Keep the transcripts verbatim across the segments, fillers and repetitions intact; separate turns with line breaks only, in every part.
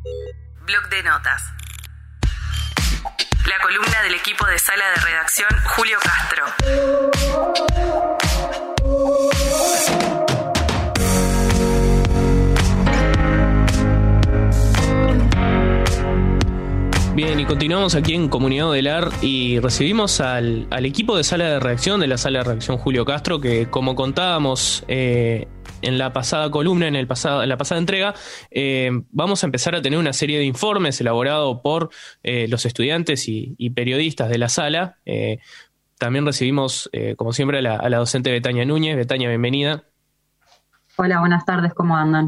Bloc de notas. La columna del equipo de sala de redacción Julio Castro.
Bien, y continuamos aquí en Comunidad Odelar y recibimos al, al equipo de sala de redacción de la sala de redacción Julio Castro, que como contábamos eh, en la pasada columna, en, el pasado, en la pasada entrega, eh, vamos a empezar a tener una serie de informes elaborados por eh, los estudiantes y, y periodistas de la sala. Eh, también recibimos, eh, como siempre, a la, a la docente Betania Núñez. Betania, bienvenida.
Hola, buenas tardes, ¿cómo andan?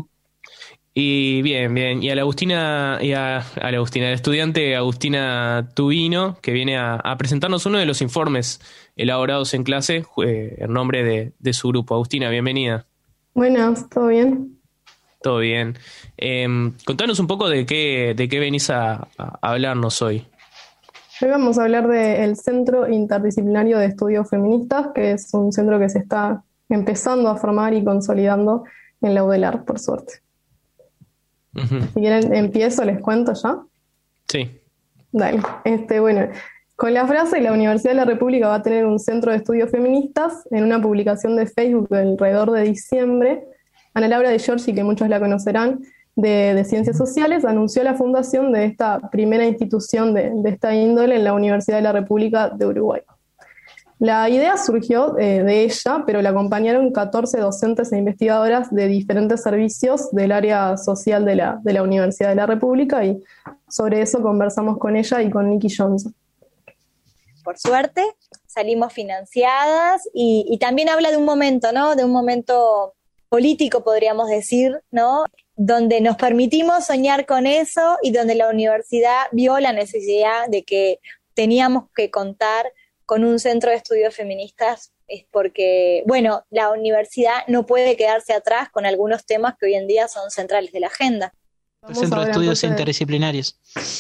Y bien, bien. Y a la Agustina, y a, a la Agustina, la estudiante Agustina Tubino, que viene a, a presentarnos uno de los informes elaborados en clase eh, en nombre de, de su grupo. Agustina, bienvenida.
Buenas, ¿todo bien?
Todo bien. Eh, contanos un poco de qué, de qué venís a, a hablarnos hoy.
Hoy vamos a hablar del Centro Interdisciplinario de Estudios Feministas, que es un centro que se está empezando a formar y consolidando en la UDELAR, por suerte. Uh-huh. Si quieren, empiezo, les cuento ya.
Sí.
Dale. Este, bueno, con la frase "la Universidad de la República va a tener un centro de estudios feministas", en una publicación de Facebook alrededor de diciembre, Ana Laura de Giorgi, que muchos la conocerán, de, de Ciencias Sociales, anunció la fundación de esta primera institución de, de esta índole en la Universidad de la República de Uruguay. La idea surgió eh, de ella, pero la acompañaron catorce docentes e investigadoras de diferentes servicios del área social de la, de la Universidad de la República, y sobre eso conversamos con ella y con Nikki Johnson.
Por suerte, salimos financiadas y, y también habla de un momento, ¿no? De un momento político, podríamos decir, ¿no? Donde nos permitimos soñar con eso y donde la universidad vio la necesidad de que teníamos que contar con un centro de estudios feministas, es porque, bueno, la universidad no puede quedarse atrás con algunos temas que hoy en día son centrales de la agenda.
El Centro de Estudios Interdisciplinarios.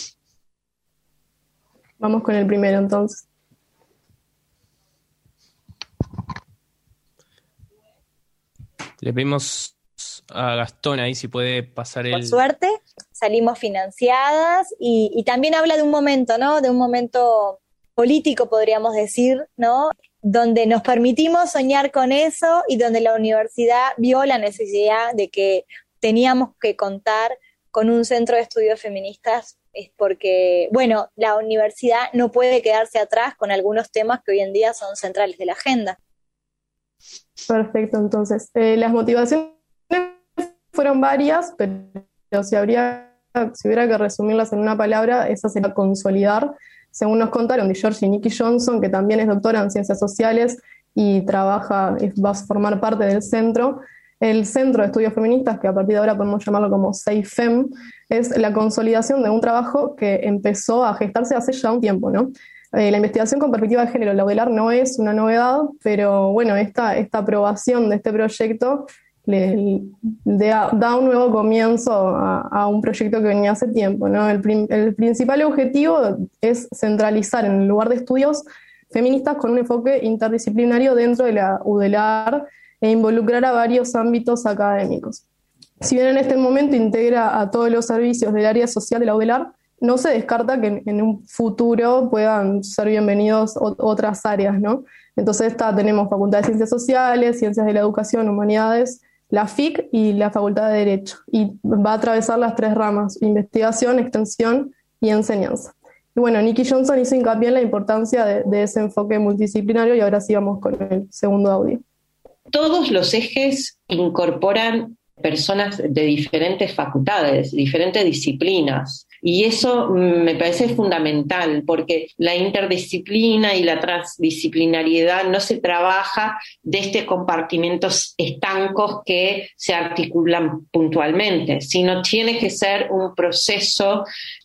Vamos con el primero, entonces.
Le pedimos a Gastón ahí si puede pasar el...
Por suerte, salimos financiadas y, y también habla de un momento, ¿no? De un momento político, podríamos decir, ¿no? Donde nos permitimos soñar con eso y donde la universidad vio la necesidad de que teníamos que contar con un centro de estudios feministas, es porque, bueno, la universidad no puede quedarse atrás con algunos temas que hoy en día son centrales de la agenda.
Perfecto, entonces, eh, las motivaciones fueron varias, pero si habría, si hubiera que resumirlas en una palabra, esa sería consolidar. Según nos contaron de Giorgi y Nikki Johnson, que también es doctora en Ciencias Sociales y trabaja, va a formar parte del centro, el Centro de Estudios Feministas, que a partir de ahora podemos llamarlo como CEIFEM, es la consolidación de un trabajo que empezó a gestarse hace ya un tiempo, ¿no? Eh, la investigación con perspectiva de género, la UDELAR, no es una novedad, pero bueno, esta, esta aprobación de este proyecto le, le da, da un nuevo comienzo a, a un proyecto que venía hace tiempo, ¿no? El, prim, el principal objetivo es centralizar en el lugar de estudios feministas con un enfoque interdisciplinario dentro de la UDELAR e involucrar a varios ámbitos académicos. Si bien en este momento integra a todos los servicios del área social de la UDELAR, no se descarta que en, en un futuro puedan ser bienvenidos o, otras áreas, ¿no? Entonces está, tenemos Facultad de Ciencias Sociales, Ciencias de la Educación, Humanidades, la F I C y la Facultad de Derecho. Y va a atravesar las tres ramas: investigación, extensión y enseñanza. Y bueno, Nikki Johnson hizo hincapié en la importancia de, de ese enfoque multidisciplinario, y ahora sí vamos con el segundo audio.
Todos los ejes incorporan personas de diferentes facultades, diferentes disciplinas. Y eso me parece fundamental, porque la interdisciplina y la transdisciplinariedad no se trabaja desde compartimentos estancos que se articulan puntualmente, sino tiene que ser un proceso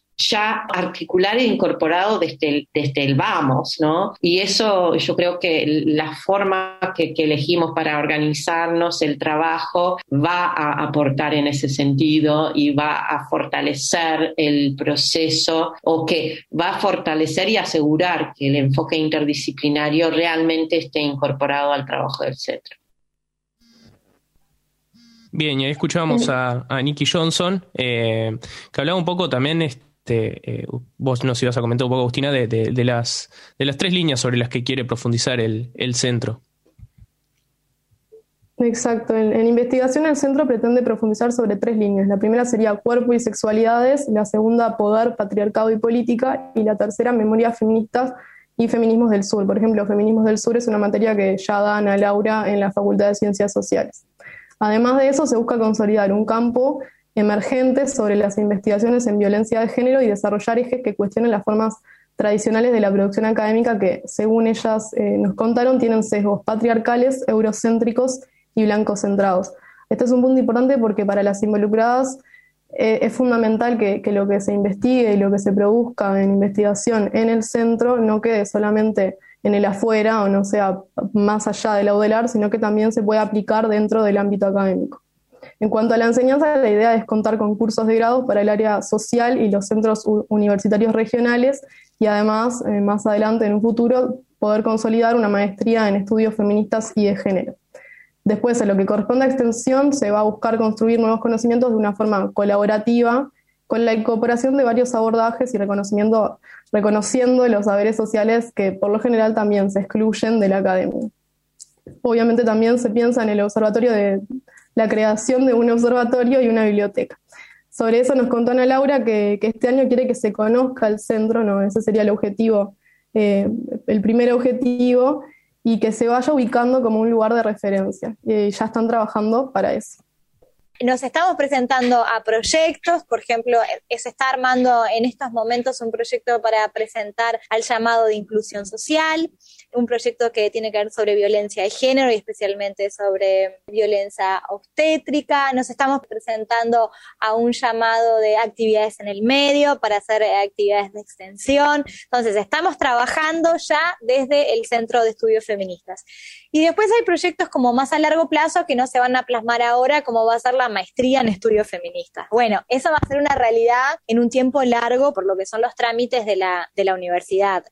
ya articular e incorporado desde el, desde el vamos, ¿no? Y eso yo creo que la forma que, que elegimos para organizarnos, el trabajo, va a aportar en ese sentido y va a fortalecer el proceso, o que va a fortalecer y asegurar que el enfoque interdisciplinario realmente esté incorporado al trabajo del centro.
Bien, y ahí escuchábamos a, a Nikki Johnson, eh, que hablaba un poco también, este, eh, vos nos ibas a comentar un poco, Agustina, de, de, de, las, de las tres líneas sobre las que quiere profundizar el, el centro.
Exacto, en, en investigación el centro pretende profundizar sobre tres líneas. La primera sería cuerpo y sexualidades, la segunda poder, patriarcado y política, y la tercera memorias feministas y feminismos del sur. Por ejemplo, feminismos del sur es una materia que ya da Ana Laura en la Facultad de Ciencias Sociales. Además de eso, se busca consolidar un campo emergente sobre las investigaciones en violencia de género y desarrollar ejes que cuestionen las formas tradicionales de la producción académica que, según ellas eh, nos contaron, tienen sesgos patriarcales, eurocéntricos y blancocentrados. Este es un punto importante porque para las involucradas eh, es fundamental que, que lo que se investigue y lo que se produzca en investigación en el centro no quede solamente en el afuera o no sea más allá de la U D E L A R, sino que también se pueda aplicar dentro del ámbito académico. En cuanto a la enseñanza, la idea es contar con cursos de grado para el área social y los centros universitarios regionales y además, eh, más adelante en un futuro, poder consolidar una maestría en estudios feministas y de género. Después, en lo que corresponde a extensión, se va a buscar construir nuevos conocimientos de una forma colaborativa, con la incorporación de varios abordajes y reconocimiento, reconociendo los saberes sociales que por lo general también se excluyen de la academia. Obviamente también se piensa en el observatorio de la creación de un observatorio y una biblioteca. Sobre eso nos contó Ana Laura que, que este año quiere que se conozca el centro, no, ese sería el objetivo, eh, el primer objetivo, y que se vaya ubicando como un lugar de referencia. Y ya están trabajando para eso.
Nos estamos presentando a proyectos, por ejemplo, se está armando en estos momentos un proyecto para presentar al llamado de inclusión social, un proyecto que tiene que ver sobre violencia de género y especialmente sobre violencia obstétrica. Nos estamos presentando a un llamado de actividades en el medio para hacer actividades de extensión. Entonces, estamos trabajando ya desde el Centro de Estudios Feministas. Y después hay proyectos como más a largo plazo que no se van a plasmar ahora, como va a ser la maestría en estudios feministas. Bueno, eso va a ser una realidad en un tiempo largo por lo que son los trámites de la, de la universidad.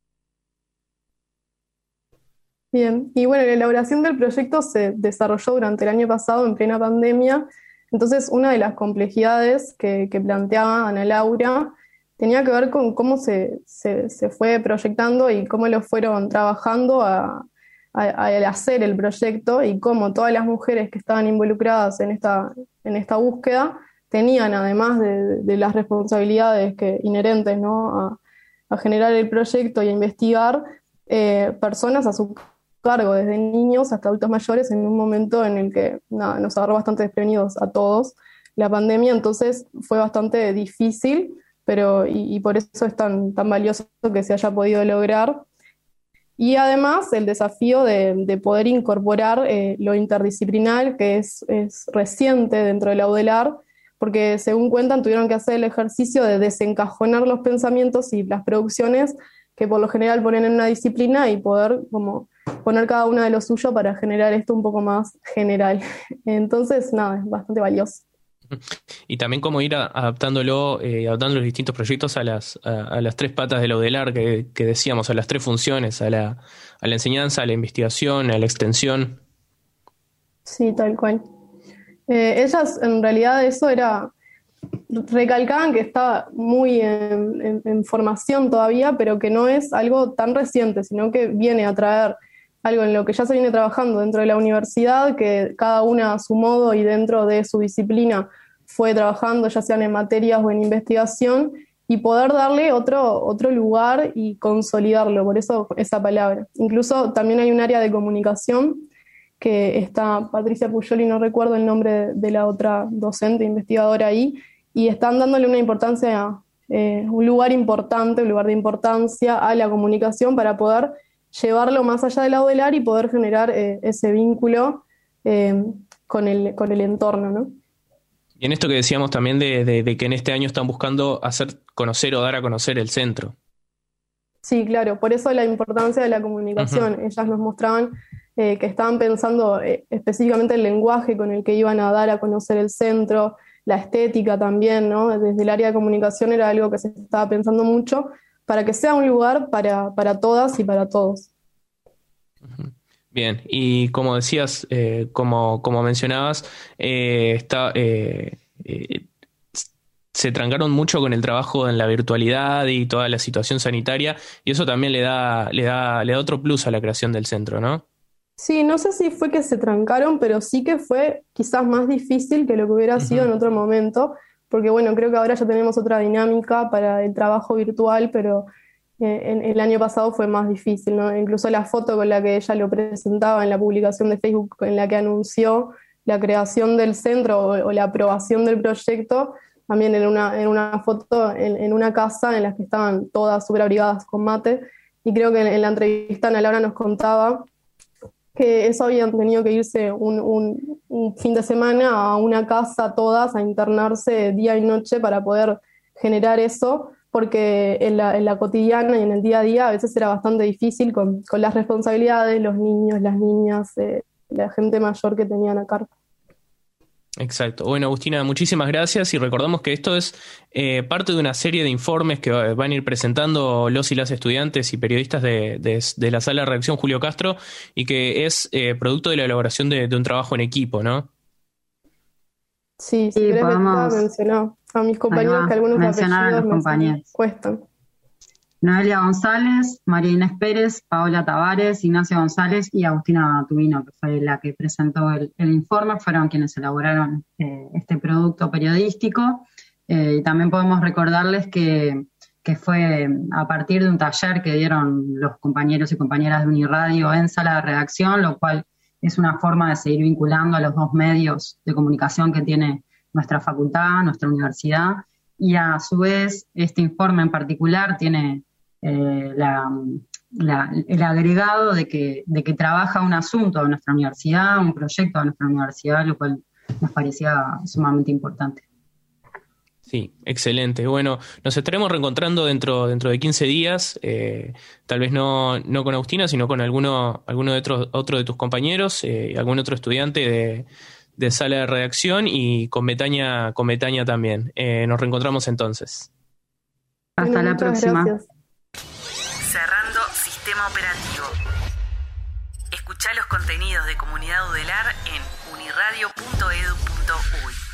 Bien, y bueno, la elaboración del proyecto se desarrolló durante el año pasado en plena pandemia, entonces una de las complejidades que, que planteaba Ana Laura tenía que ver con cómo se, se, se fue proyectando y cómo lo fueron trabajando a, a, al hacer el proyecto y cómo todas las mujeres que estaban involucradas en esta, en esta búsqueda tenían, además de, de las responsabilidades que, inherentes, ¿no?, a, a generar el proyecto y a investigar, eh, personas a su cargo, desde niños hasta adultos mayores, en un momento en el que nada, nos agarró bastante desprevenidos a todos la pandemia, entonces fue bastante difícil, pero y, y por eso es tan, tan valioso que se haya podido lograr. Y además el desafío de, de poder incorporar eh, lo interdisciplinar, que es, es reciente dentro de la U D E L A R, porque según cuentan tuvieron que hacer el ejercicio de desencajonar los pensamientos y las producciones que por lo general ponen en una disciplina y poder como poner cada una de lo suyo para generar esto un poco más general. Entonces, nada, es bastante valioso.
Y también cómo ir a, adaptándolo, eh, adaptando los distintos proyectos a las, a, a las tres patas de la U D E L A R que, que decíamos, a las tres funciones, a la, a la enseñanza, a la investigación, a la extensión.
Sí, tal cual. Eh, ellas, en realidad, eso era... recalcaban que estaba muy en, en, en formación todavía, pero que no es algo tan reciente, sino que viene a traer algo en lo que ya se viene trabajando dentro de la universidad, que cada una a su modo y dentro de su disciplina fue trabajando, ya sean en materias o en investigación, y poder darle otro, otro lugar y consolidarlo, por eso esa palabra. Incluso también hay un área de comunicación que está Patricia Puyoli, no recuerdo el nombre de, de la otra docente investigadora ahí, y están dándole una importancia, eh, un lugar importante, un lugar de importancia a la comunicación para poder llevarlo más allá de la U D E L A R y poder generar eh, ese vínculo eh, con el, con el entorno, ¿no?
Y en esto que decíamos también de, de, de que en este año están buscando hacer conocer o dar a conocer el centro.
Sí, claro, por eso la importancia de la comunicación. Uh-huh. Ellas nos mostraban eh, que estaban pensando eh, específicamente el lenguaje con el que iban a dar a conocer el centro, la estética también, ¿no? Desde el área de comunicación era algo que se estaba pensando mucho para que sea un lugar para, para todas y para todos.
Uh-huh. Bien, y como decías, eh, como, como mencionabas, eh, está, eh, eh, se trancaron mucho con el trabajo en la virtualidad y toda la situación sanitaria, y eso también le da, le da, le da otro plus a la creación del centro, ¿no?
Sí, no sé si fue que se trancaron, pero sí que fue quizás más difícil que lo que hubiera sido en otro momento, porque bueno, creo que ahora ya tenemos otra dinámica para el trabajo virtual, pero eh, en, el año pasado fue más difícil, ¿no? Incluso la foto con la que ella lo presentaba en la publicación de Facebook en la que anunció la creación del centro o, o la aprobación del proyecto, también en una, en una foto en, en una casa en la que estaban todas súper abrigadas con mate, y creo que en, en la entrevista Ana Laura nos contaba que eso habían tenido que irse un, un, un fin de semana a una casa todas a internarse día y noche para poder generar eso, porque en la, en la cotidiana y en el día a día a veces era bastante difícil con, con las responsabilidades, los niños, las niñas, eh, la gente mayor que tenían a cargo.
Exacto. Bueno, Agustina, muchísimas gracias y recordamos que esto es eh, parte de una serie de informes que van a ir presentando los y las estudiantes y periodistas de, de, de la Sala de Redacción Julio Castro y que es eh, producto de la elaboración de, de un trabajo en equipo, ¿no?
Sí, si querés mencionar a mis compañeros que algunos apellidos me cuestan.
Noelia González, María Inés Pérez, Paola Tavares, Ignacio González y Agustina Tubino, que fue la que presentó el, el informe, fueron quienes elaboraron eh, este producto periodístico. Eh, y también podemos recordarles que, que fue a partir de un taller que dieron los compañeros y compañeras de Uniradio en Sala de Redacción, lo cual es una forma de seguir vinculando a los dos medios de comunicación que tiene nuestra facultad, nuestra universidad, y a su vez este informe en particular tiene Eh, la, la, el agregado de que, de que trabaja un asunto de nuestra universidad, un proyecto de nuestra universidad, lo cual nos parecía sumamente importante.
Sí, excelente. Bueno, nos estaremos reencontrando dentro, dentro de quince días, eh, tal vez no, no con Agustina, sino con alguno, alguno de otro, otro de tus compañeros, eh, algún otro estudiante de, de Sala de Redacción y con Betania, con Betania también. Eh, nos reencontramos entonces.
Hasta bueno, la próxima.
Gracias.
Cerrando sistema operativo. Escuchá los contenidos de Comunidad Udelar en uniradio punto edu punto uy.